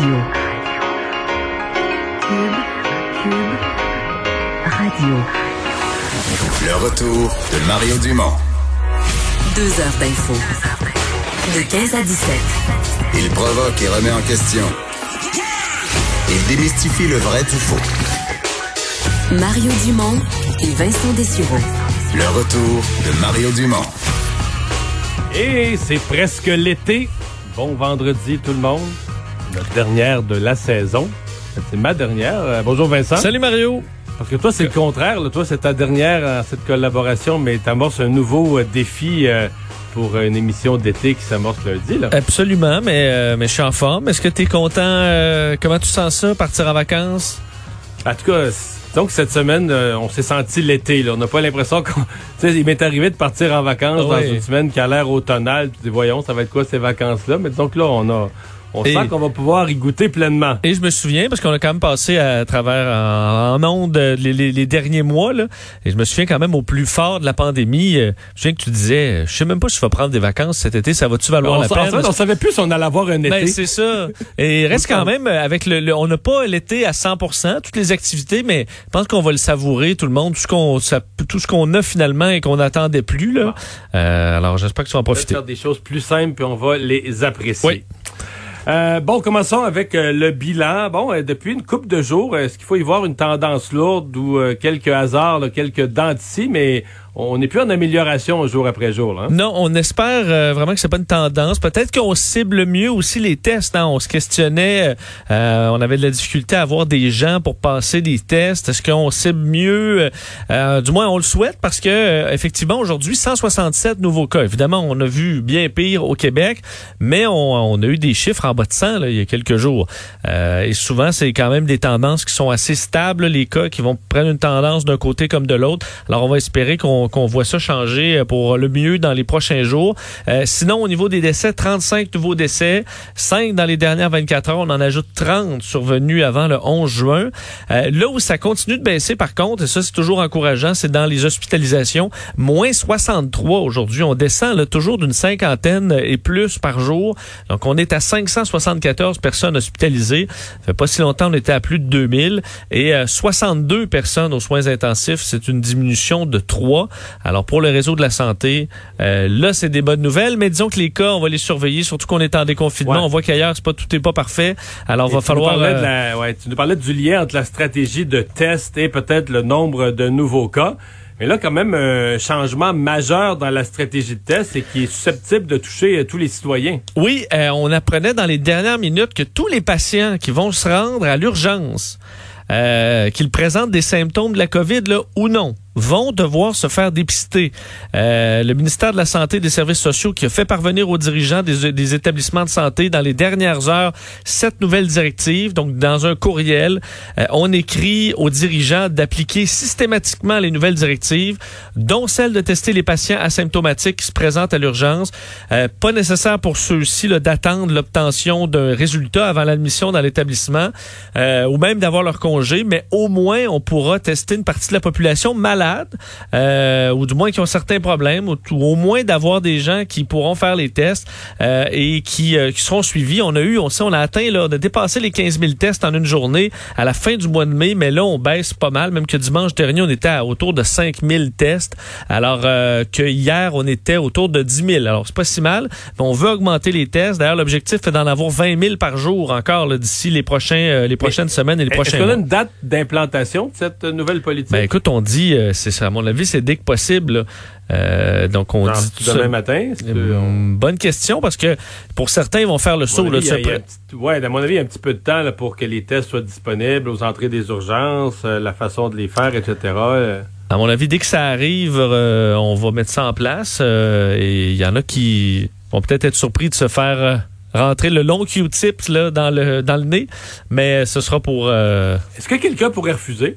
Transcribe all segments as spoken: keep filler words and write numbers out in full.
Radio. Cube, Cube, Radio. Le retour de Mario Dumont. Deux heures d'info. De quinze à dix-sept. Il provoque et remet en question. Il démystifie le vrai du faux. Mario Dumont et Vincent Dessureau. Le retour de Mario Dumont. Et c'est presque l'été. Bon vendredi tout le monde. Notre dernière de la saison. C'est ma dernière. Euh, bonjour Vincent. Salut Mario. Parce que toi, c'est le contraire. Là. Toi, c'est ta dernière en cette collaboration, mais t'amorces un nouveau euh, défi euh, pour une émission d'été qui s'amorce lundi. Là. Absolument, mais, euh, mais je suis en forme. Est-ce que tu es content? Euh, comment tu sens ça, partir en vacances? En tout cas, donc cette semaine, euh, on s'est senti l'été. Là. On n'a pas l'impression qu'on... Tu sais, il m'est arrivé de partir en vacances oui. dans une semaine qui a l'air automnale. Tu dis, voyons, ça va être quoi ces vacances-là? Mais donc là, on a... On et, sent qu'on va pouvoir y goûter pleinement. Et je me souviens, parce qu'on a quand même passé à travers en, en ondes les, les, les derniers mois, là, et je me souviens quand même au plus fort de la pandémie, euh, je souviens que tu disais, je sais même pas si je vais prendre des vacances cet été, ça va-tu valoir on, la en peine? fait, on savait plus si on allait avoir un été. Ben, c'est ça. Et reste quand même avec le, le on n'a pas l'été à cent pour cent, toutes les activités, mais je pense qu'on va le savourer, tout le monde, tout ce qu'on, ça, tout ce qu'on a finalement et qu'on n'attendait plus, là. Bon. Euh, alors, j'espère que tu vas en profiter. On va faire des choses plus simples puis on va les apprécier. Oui. Euh, bon, commençons avec euh, le bilan. Bon, euh, depuis une couple de jours, est-ce qu'il faut y voir une tendance lourde ou euh, quelques hasards, là, quelques dents d'ici, mais on n'est plus en amélioration jour après jour. Là, hein? Non, on espère euh, vraiment que c'est pas une tendance. Peut-être qu'on cible mieux aussi les tests. Hein? On se questionnait, euh, on avait de la difficulté à avoir des gens pour passer des tests. Est-ce qu'on cible mieux? Euh, du moins, on le souhaite parce que euh, effectivement, aujourd'hui, cent soixante-sept nouveaux cas. Évidemment, on a vu bien pire au Québec, mais on, on a eu des chiffres en bas de cent là, il y a quelques jours. Euh, et souvent, c'est quand même des tendances qui sont assez stables, les cas qui vont prendre une tendance d'un côté comme de l'autre. Alors, on va espérer qu'on qu'on voit ça changer pour le mieux dans les prochains jours. Euh, sinon, au niveau des décès, trente-cinq nouveaux décès, cinq dans les dernières vingt-quatre heures. On en ajoute trente survenus avant le onze juin. Euh, là où ça continue de baisser, par contre, et ça, c'est toujours encourageant, c'est dans les hospitalisations. moins soixante-trois aujourd'hui. On descend là, toujours d'une cinquantaine et plus par jour. Donc, on est à cinq cent soixante-quatorze personnes hospitalisées. Ça fait pas si longtemps, on était à plus de deux mille. Et euh, soixante-deux personnes aux soins intensifs. C'est une diminution de trois. Alors, pour le réseau de la santé, euh, là, c'est des bonnes nouvelles, mais disons que les cas, on va les surveiller, surtout qu'on est en déconfinement. Ouais. On voit qu'ailleurs, c'est pas, tout n'est pas parfait. Alors, il va falloir... Nous euh... de la, ouais, tu nous parlais du lien entre la stratégie de test et peut-être le nombre de nouveaux cas. Mais là, quand même, un changement majeur dans la stratégie de test et qui est susceptible de toucher euh, tous les citoyens. Oui, euh, on apprenait dans les dernières minutes que tous les patients qui vont se rendre à l'urgence, euh, qu'ils présentent des symptômes de la COVID là, ou non, vont devoir se faire dépister. Euh, le ministère de la Santé et des Services sociaux qui a fait parvenir aux dirigeants des, des établissements de santé dans les dernières heures sept nouvelles directives. Donc, dans un courriel, euh, on écrit aux dirigeants d'appliquer systématiquement les nouvelles directives, dont celle de tester les patients asymptomatiques qui se présentent à l'urgence. Euh, pas nécessaire pour ceux-ci là, d'attendre l'obtention d'un résultat avant l'admission dans l'établissement euh, ou même d'avoir leur congé, mais au moins, on pourra tester une partie de la population malade Euh, ou du moins qui ont certains problèmes, ou, ou au moins d'avoir des gens qui pourront faire les tests euh, et qui, euh, qui seront suivis. On a eu, on sait, on a atteint, là, on a dépassé les quinze mille tests en une journée à la fin du mois de mai, mais là, on baisse pas mal, même que dimanche dernier, on était à autour de cinq mille tests, alors euh, que hier, on était autour de dix mille. Alors, c'est pas si mal, mais on veut augmenter les tests. D'ailleurs, l'objectif est d'en avoir vingt mille par jour encore là, d'ici les, prochains, euh, les prochaines mais, semaines et les prochains mois. Est-ce qu'on a une date d'implantation de cette nouvelle politique? Ben écoute, on dit... Euh, c'est ça, à mon avis, c'est dès que possible. Euh, donc on non, dit tout demain ça. matin. Euh, on... Bonne question parce que pour certains, ils vont faire le saut. Là, avis, il y a, il y a petit, ouais, à mon avis, il y a un petit peu de temps là, pour que les tests soient disponibles aux entrées des urgences, euh, la façon de les faire, et cetera. Euh. À mon avis, dès que ça arrive, euh, on va mettre ça en place. Euh, et il y en a qui vont peut-être être surpris de se faire euh, rentrer le long Q-tip là dans le dans le nez, mais ce sera pour. Euh... Est-ce que quelqu'un pourrait refuser?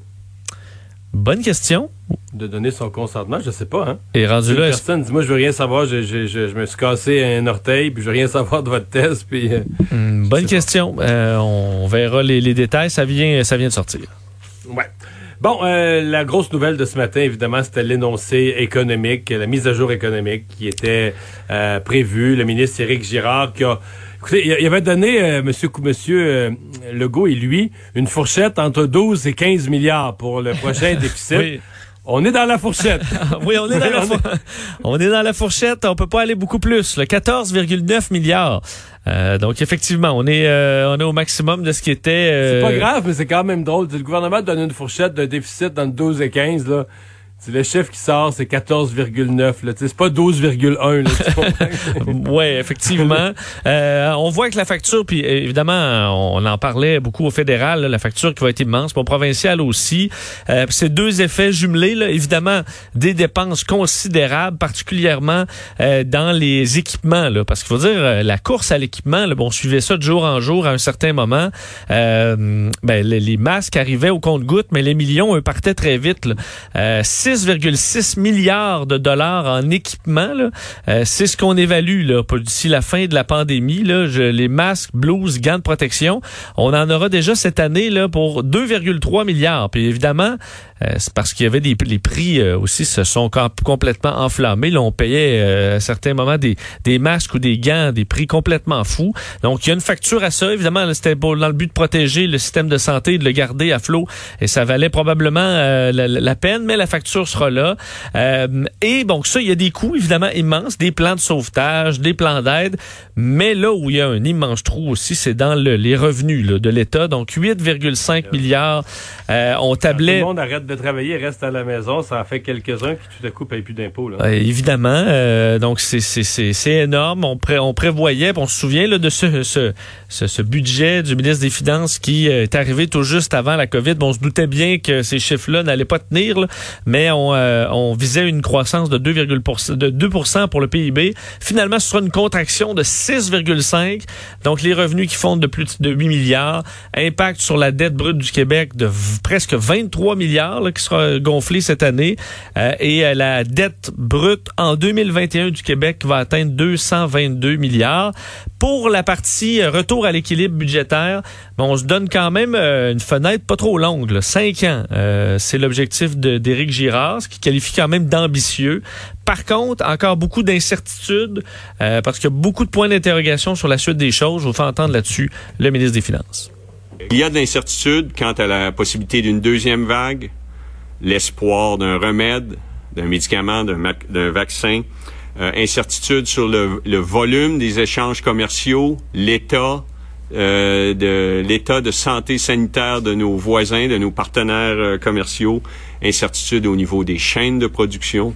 Bonne question. De donner son consentement, je sais pas, hein. Et rendu une là... personne dit, moi, je veux rien savoir, je, je, je, je me suis cassé un orteil, puis je veux rien savoir de votre test, puis... Euh, mmh, bonne question. Euh, on verra les, les détails, ça vient, ça vient de sortir. Ouais. Bon, euh, la grosse nouvelle de ce matin, évidemment, c'était l'énoncé économique, la mise à jour économique qui était euh, prévue. Le ministre Éric Girard qui a... Écoutez, il avait donné, euh, monsieur, monsieur euh, Legault et lui, une fourchette entre douze et quinze milliards pour le prochain déficit. Oui. On est dans la fourchette. Oui, on est dans la fourchette. On est dans la fourchette. On peut pas aller beaucoup plus. Le quatorze virgule neuf milliards. Euh, donc effectivement, on est euh, on est au maximum de ce qui était. Euh... C'est pas grave, mais c'est quand même drôle. Le gouvernement donne une fourchette de déficit dans le douze et quinze là. C'est le chiffre qui sort, c'est quatorze virgule neuf. Là. C'est pas douze virgule un. Oui, effectivement. euh, on voit que la facture, puis évidemment, on en parlait beaucoup au fédéral, là, la facture qui va être immense, pour provincial aussi. Euh, ces deux effets jumelés, là, évidemment, des dépenses considérables, particulièrement euh, dans les équipements. Là, parce qu'il faut dire, la course à l'équipement, là, bon, on suivait ça de jour en jour à un certain moment. Euh, ben, les, les masques arrivaient au compte-gouttes, mais les millions, eux, partaient très vite. Là. Euh, six virgule six milliards de dollars en équipement, là. Euh, c'est ce qu'on évalue là, pour d'ici la fin de la pandémie. Là, je, les masques, blouses, gants de protection, on en aura déjà cette année là, pour deux virgule trois milliards. Puis évidemment, euh, c'est parce qu'il y avait des les prix euh, aussi se sont complètement enflammés. Là, on payait euh, à certains moments des, des masques ou des gants, des prix complètement fous. Donc, il y a une facture à ça. Évidemment, là, c'était dans le but de protéger le système de santé, de le garder à flot. Et ça valait probablement euh, la, la peine, mais la facture sera là. Euh, et donc ça, il y a des coûts évidemment immenses, des plans de sauvetage, des plans d'aide, mais là où il y a un immense trou aussi, c'est dans le, les revenus là, de l'État. Donc huit virgule cinq milliards. Euh, on tablait... Quand tout le monde arrête de travailler, reste à la maison, ça en fait quelques-uns qui tout à coup payent plus d'impôts. Là. Euh, évidemment. Euh, donc c'est, c'est, c'est, c'est énorme. On, pré, on prévoyait, on se souvient là, de ce, ce, ce, ce budget du ministre des Finances qui euh, est arrivé tout juste avant la COVID. Bon, on se doutait bien que ces chiffres-là n'allaient pas tenir, là, mais on, euh, on visait une croissance de deux virgule deux pour cent pour le P I B. Finalement, ce sera une contraction de six virgule cinq. Donc, les revenus qui fondent de plus de huit milliards. Impact sur la dette brute du Québec de v- presque vingt-trois milliards là, qui sera gonflée cette année. Euh, et euh, la dette brute en deux mille vingt et un du Québec va atteindre deux cent vingt-deux milliards. Pour la partie euh, retour à l'équilibre budgétaire, bon, on se donne quand même euh, une fenêtre pas trop longue, là, cinq ans. Euh, c'est l'objectif de, d'Éric Girard, ce qui qualifie quand même d'ambitieux. Par contre, encore beaucoup d'incertitudes, euh, parce qu'il y a beaucoup de points d'interrogation sur la suite des choses. Je vous fais entendre là-dessus le ministre des Finances. Il y a de l'incertitude quant à la possibilité d'une deuxième vague, l'espoir d'un remède, d'un médicament, d'un, ma- d'un vaccin, euh, incertitude sur le, le volume des échanges commerciaux, l'état, euh, de l'état de santé sanitaire de nos voisins, de nos partenaires euh, commerciaux, incertitude au niveau des chaînes de production.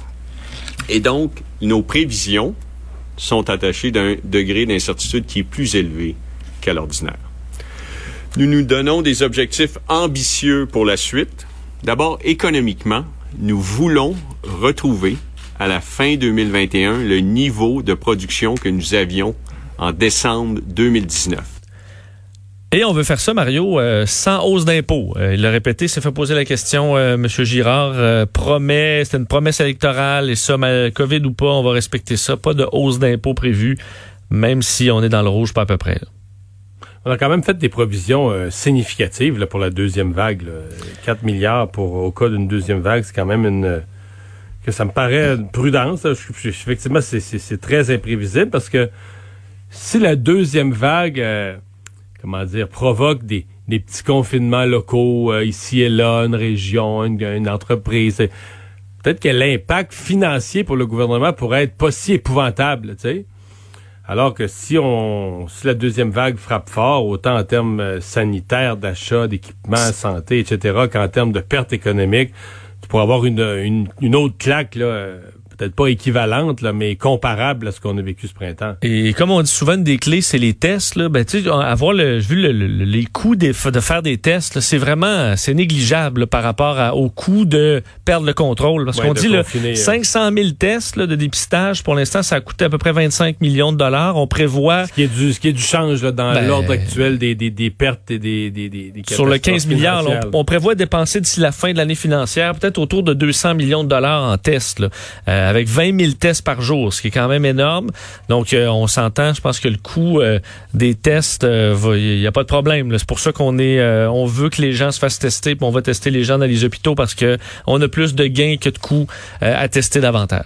Et donc, nos prévisions sont attachées d'un degré d'incertitude qui est plus élevé qu'à l'ordinaire. Nous nous donnons des objectifs ambitieux pour la suite. D'abord, économiquement, nous voulons retrouver à la fin deux mille vingt et un le niveau de production que nous avions en décembre deux mille dix-neuf. Et on veut faire ça, Mario, euh, sans hausse d'impôts. Euh, il l'a répété, s'est fait poser la question, euh, M. Girard euh, promet, c'était une promesse électorale, et ça, mal, COVID ou pas, on va respecter ça. Pas de hausse d'impôts prévue, même si on est dans le rouge, pas à peu près. Là. On a quand même fait des provisions euh, significatives là, pour la deuxième vague. Là. quatre milliards pour au cas d'une deuxième vague, c'est quand même une... que ça me paraît une prudence. Là. Je, je, effectivement, c'est, c'est, c'est très imprévisible parce que si la deuxième vague... Euh, comment dire, provoque des, des petits confinements locaux, euh, ici et là, une région, une, une entreprise. Peut-être que l'impact financier pour le gouvernement pourrait être pas si épouvantable, tu sais. Alors que si on, si la deuxième vague frappe fort, autant en termes euh, sanitaires, d'achat, d'équipements, santé, et cetera, qu'en termes de pertes économiques, tu pourrais avoir une, une, une autre claque, là, euh, peut-être pas équivalente, là, mais comparable à ce qu'on a vécu ce printemps. Et comme on dit souvent, une des clés, c'est les tests. Là. Ben, tu sais, avoir le, vu le, le, les coûts des, de faire des tests, là, c'est vraiment c'est négligeable là, par rapport à, au coût de perdre le contrôle. Parce ouais, qu'on dit là, cinq cent mille tests là, de dépistage, pour l'instant, ça a coûté à peu près vingt-cinq millions de dollars. On prévoit... Ce qui est du, ce qui est du change là, dans ben, l'ordre actuel des, des, des pertes et des, des, des, des sur le quinze milliards, là, on, on prévoit dépenser d'ici la fin de l'année financière peut-être autour de deux cents millions de dollars en tests. Là. Euh, avec vingt mille tests par jour, ce qui est quand même énorme. Donc, euh, on s'entend, je pense que le coût euh, des tests, il euh, n'y a pas de problème. Là. C'est pour ça qu'on est, euh, on veut que les gens se fassent tester, puis on va tester les gens dans les hôpitaux parce que on a plus de gains que de coûts euh, à tester davantage.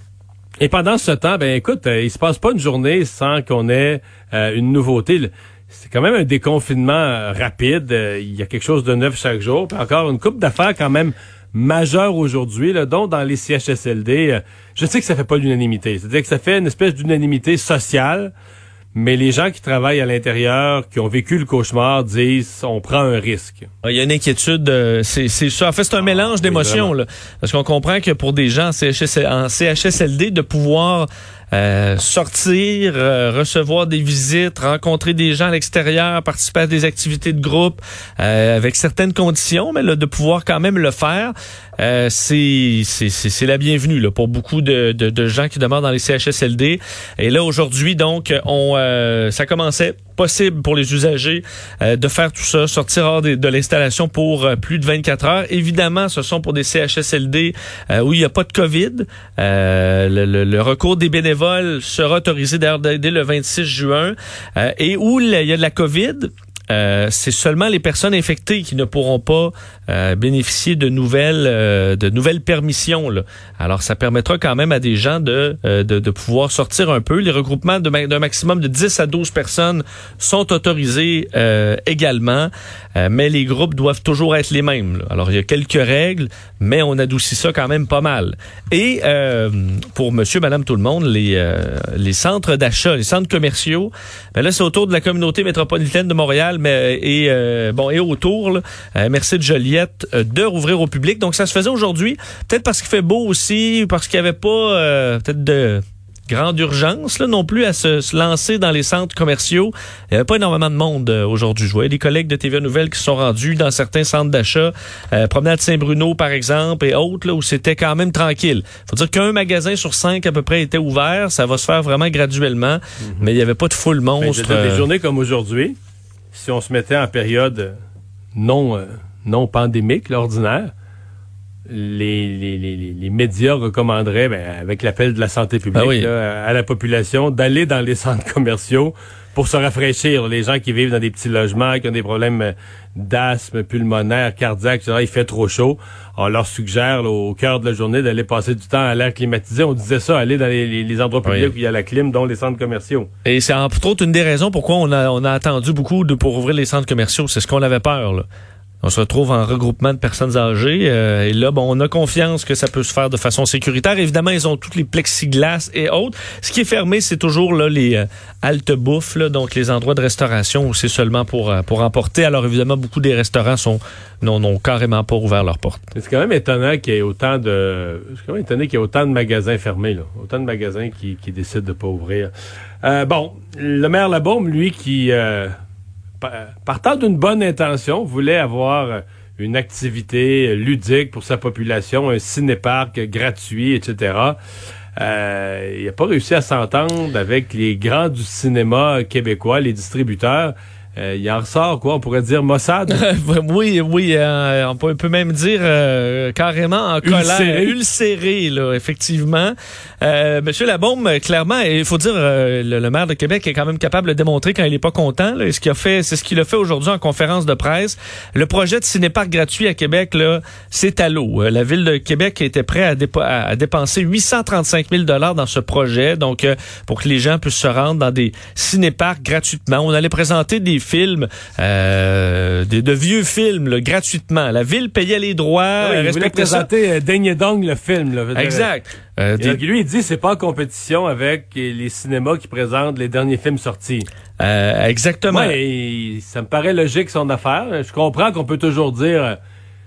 Et pendant ce temps, ben écoute, euh, il se passe pas une journée sans qu'on ait euh, une nouveauté. C'est quand même un déconfinement euh, rapide. Euh, il y a quelque chose de neuf chaque jour. Puis encore une couple d'affaires quand même majeures aujourd'hui, là, dont dans les C H S L D. Euh, je sais que ça fait pas l'unanimité. C'est-à-dire que ça fait une espèce d'unanimité sociale. Mais les gens qui travaillent à l'intérieur, qui ont vécu le cauchemar, disent on prend un risque. Il y a une inquiétude, euh, c'est, c'est ça. En fait, c'est un ah, mélange d'émotions, oui, là, parce qu'on comprend que pour des gens en C H S, en C H S L D, de pouvoir euh, sortir, euh, recevoir des visites, rencontrer des gens à l'extérieur, participer à des activités de groupe, euh, avec certaines conditions, mais là, de pouvoir quand même le faire, euh, c'est, c'est, c'est, c'est la bienvenue là, pour beaucoup de, de, de gens qui demeurent dans les C H S L D. Et là, aujourd'hui, donc, on, euh, ça commençait possible pour les usagers euh, de faire tout ça, sortir hors de, de l'installation pour euh, plus de vingt-quatre heures. Évidemment, ce sont pour des C H S L D euh, où il n'y a pas de COVID. Euh, le, le, le recours des bénévoles sera autorisé d'ailleurs dès, dès le vingt-six juin euh, et où il y a de la COVID. Euh, c'est seulement les personnes infectées qui ne pourront pas euh, bénéficier de nouvelles euh, de nouvelles permissions. Là. Alors, ça permettra quand même à des gens de, euh, de, de pouvoir sortir un peu. Les regroupements de, d'un maximum de dix à douze personnes sont autorisés euh, également, euh, mais les groupes doivent toujours être les mêmes. Là. Alors, il y a quelques règles, mais on adoucit ça quand même pas mal. Et euh, pour monsieur, madame, tout le monde, les, euh, les centres d'achat, les centres commerciaux, ben là, c'est autour de la communauté métropolitaine de Montréal, mais et euh, bon et autour, là, euh, merci de Joliette, euh, de rouvrir au public. Donc ça se faisait aujourd'hui, peut-être parce qu'il fait beau aussi, parce qu'il n'y avait pas euh, peut-être de grande urgence là non plus à se, se lancer dans les centres commerciaux. Il n'y avait pas énormément de monde euh, aujourd'hui. Je voyais des collègues de T V A Nouvelles qui sont rendus dans certains centres d'achat, euh, promenade Saint-Bruno par exemple et autres là où c'était quand même tranquille. Faut dire qu'un magasin sur cinq à peu près était ouvert. Ça va se faire vraiment graduellement, mm-hmm. mais il n'y avait pas de foule monstre. Ben, euh... Des journées comme aujourd'hui, si on se mettait en période non euh, non pandémique, l'ordinaire, les, les, les, les médias recommanderaient, ben, avec l'appel de la santé publique, ah oui. là, à la population, d'aller dans les centres commerciaux pour se rafraîchir. Les gens qui vivent dans des petits logements, qui ont des problèmes d'asthme pulmonaire, cardiaque, et cetera, il fait trop chaud. On leur suggère là, au cœur de la journée d'aller passer du temps à l'air climatisé. On disait ça, aller dans les, les, les endroits publics oui. où il y a la clim, dont les centres commerciaux. Et c'est entre autres une des raisons pourquoi on a, on a attendu beaucoup de, pour ouvrir les centres commerciaux. C'est ce qu'on avait peur, là. On se retrouve en regroupement de personnes âgées euh, et là, bon, on a confiance que ça peut se faire de façon sécuritaire. Évidemment, ils ont toutes les plexiglas et autres. Ce qui est fermé, c'est toujours là les euh, haltes bouffe, là, donc les endroits de restauration où c'est seulement pour euh, pour emporter. Alors évidemment, beaucoup des restaurants sont n'ont, n'ont carrément pas ouvert leurs portes. C'est quand même étonnant qu'il y ait autant de, c'est quand même étonné qu'il y ait autant de magasins fermés, là, autant de magasins qui, qui décident de pas ouvrir. Euh, bon, le maire Labaume, lui, qui euh, partant d'une bonne intention, voulait avoir une activité ludique pour sa population, un ciné-parc gratuit, et cetera. Euh, il n'a pas réussi à s'entendre avec les grands du cinéma québécois, les distributeurs. Euh, il en ressort, quoi, on pourrait dire Mossad. oui, oui, euh, on peut, peut même dire euh, carrément en colère, ulcéré, ulcéré là, effectivement. Euh, Monsieur Labaume, clairement, il faut dire, euh, le, le maire de Québec est quand même capable de démontrer quand il est pas content. Là, et ce qu'il a fait, c'est ce qu'il a fait aujourd'hui en conférence de presse. Le projet de cinéparc gratuit à Québec, là, c'est à l'eau. Euh, la ville de Québec était prête à, dépa- à dépenser huit cent trente-cinq mille dollars dans ce projet, donc euh, pour que les gens puissent se rendre dans des cinéparcs gratuitement. On allait présenter des films, euh, de, de vieux films là, gratuitement. La ville payait les droits. Oui, il voulait présenter euh, Ding Dong le film. Là, exact. Euh, des... Lui, il dit c'est pas en compétition avec les cinémas qui présentent les derniers films sortis. Euh, exactement. Ouais, et ça me paraît logique son affaire. Je comprends qu'on peut toujours dire euh,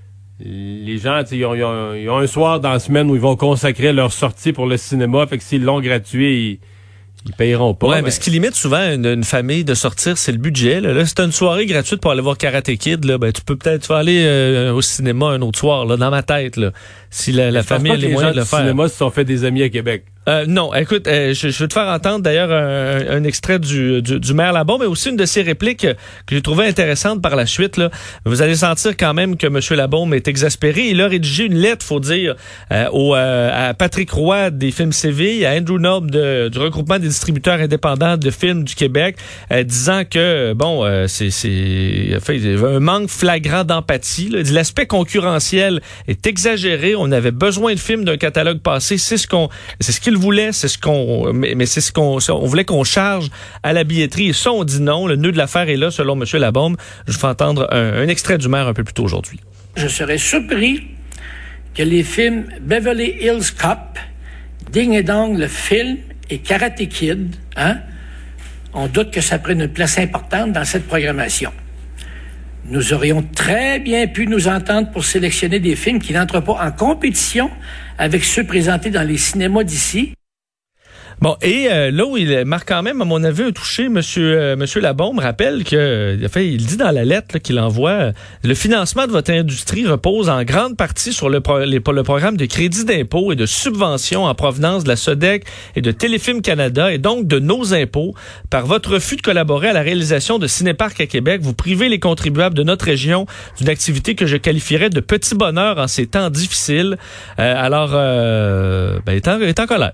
les gens, ils ont, ils, ont, ils ont un soir dans la semaine où ils vont consacrer leur sortie pour le cinéma. Fait que s'ils l'ont gratuit, ils... Ils payeront pas. Ouais, mais... mais ce qui limite souvent une, une famille de sortir, c'est le budget. Là, là c'est une soirée gratuite pour aller voir Karate Kid. Là, ben tu peux peut-être tu vas aller euh, au cinéma un autre soir. Là, dans ma tête, là, si la, la famille a les moyens de le faire. Les gens du cinéma se sont fait des amis à Québec. Euh, non, écoute, euh, je, je vais te faire entendre d'ailleurs un, un extrait du, du, du maire Labaume, mais aussi une de ses répliques que j'ai trouvé intéressante par la suite. Là. Vous allez sentir quand même que M. Labaume est exaspéré. Il a rédigé une lettre, faut dire, euh, au, euh, à Patrick Roy des Films Séville, à Andrew Noble de, du regroupement des distributeurs indépendants de films du Québec, euh, disant que bon, euh, c'est, c'est enfin, il y avait un manque flagrant d'empathie. Là. Il dit l'aspect concurrentiel est exagéré. On avait besoin de films d'un catalogue passé. C'est ce qu'on, c'est ce qu'il voulait, c'est ce qu'on, mais, mais c'est ce qu'on, on voulait qu'on charge à la billetterie. Et ça, on dit non. Le nœud de l'affaire est là, selon M. Labaume. Je vous fais entendre un, un extrait du maire un peu plus tôt aujourd'hui. Je serais surpris que les films Beverly Hills Cop, Ding et Dong, le film, et Karate Kid, hein, on doute que ça prenne une place importante dans cette programmation. Nous aurions très bien pu nous entendre pour sélectionner des films qui n'entrent pas en compétition avec ceux présentés dans les cinémas d'ici. Bon, et euh, là où il marque quand même, à mon avis, un touché, monsieur, euh, monsieur Labaume rappelle que, en fait, il dit dans la lettre là, qu'il envoie, euh, le financement de votre industrie repose en grande partie sur le, pro- les, le programme de crédit d'impôt et de subventions en provenance de la SODEC et de Téléfilm Canada et donc de nos impôts. Par votre refus de collaborer à la réalisation de Cinéparc à Québec, vous privez les contribuables de notre région d'une activité que je qualifierais de petit bonheur en ces temps difficiles. Euh, alors, euh, ben, il est en, il est en colère.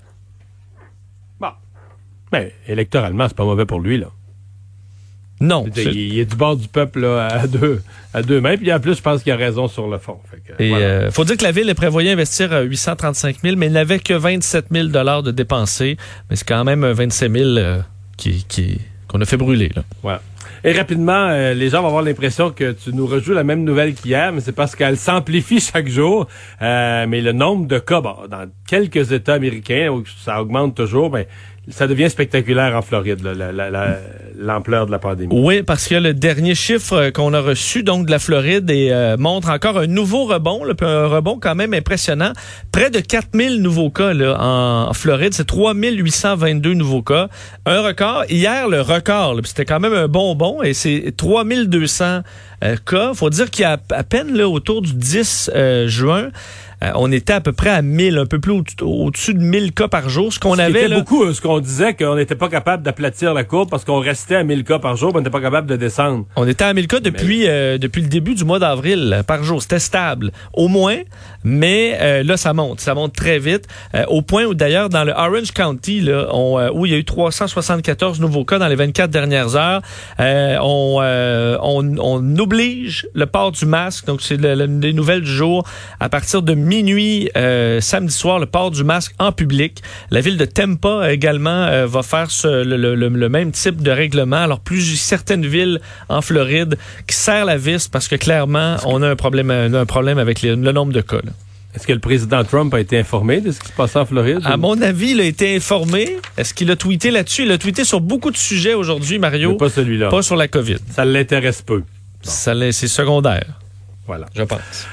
Ben, électoralement, c'est pas mauvais pour lui, là. Non. Il, il est du bord du peuple, là, à deux, à deux mains. Puis en plus, je pense qu'il a raison sur le fond. Fait que, Et voilà. euh, faut dire que la ville prévoyait investir huit cent trente-cinq mille, mais il n'avait que vingt-sept mille dollars de dépensés. Mais c'est quand même vingt-cinq mille euh, qui, qui, qu'on a fait brûler, là. Voilà. Et rapidement, euh, les gens vont avoir l'impression que tu nous rejoues la même nouvelle qu'hier, mais c'est parce qu'elle s'amplifie chaque jour. Euh, mais le nombre de cas, bon, dans quelques États américains où ça augmente toujours, ben, ça devient spectaculaire en Floride, là, la, la, la, l'ampleur de la pandémie. Oui, parce que le dernier chiffre qu'on a reçu donc de la Floride et, euh, montre encore un nouveau rebond, là, puis un rebond quand même impressionnant. Près de quatre mille nouveaux cas là, en Floride, c'est trois mille huit cent vingt-deux nouveaux cas. Un record. Hier, le record, là, c'était quand même un bonbon et c'est trois mille deux cents euh, cas. Faut dire qu'il y a à peine là, autour du dix juin, Euh, on était à peu près à mille, un peu plus au- au-dessus de mille cas par jour. Ce qu'on Ce qui avait était là, beaucoup, ce qu'on disait qu'on n'était pas capable d'aplatir la courbe parce qu'on restait à mille cas par jour, mais on n'était pas capable de descendre. on était à mille cas depuis euh, depuis le début du mois d'avril euh, par jour. C'était stable, au moins, mais euh, là ça monte, ça monte très vite, euh, au point où d'ailleurs dans le Orange County là, on, euh, où il y a eu trois cent soixante-quatorze nouveaux cas dans les vingt-quatre dernières heures, euh, on, euh, on on oblige le port du masque. Donc c'est le, le, les nouvelles du jour à partir de minuit euh, samedi soir, le port du masque en public. La ville de Tampa également euh, va faire ce, le, le, le même type de règlement. Alors plus certaines villes en Floride qui serrent la vis parce que clairement on a un problème, un problème avec les, le nombre de cas. Là. Est-ce que le président Trump a été informé de ce qui se passait en Floride? À ou... mon avis, il a été informé. Est-ce qu'il a tweeté là-dessus? Il a tweeté sur beaucoup de sujets aujourd'hui, Mario. Mais pas celui-là. Pas sur la COVID. Ça l'intéresse peu. Bon. Ça, c'est secondaire. Voilà. Je pense.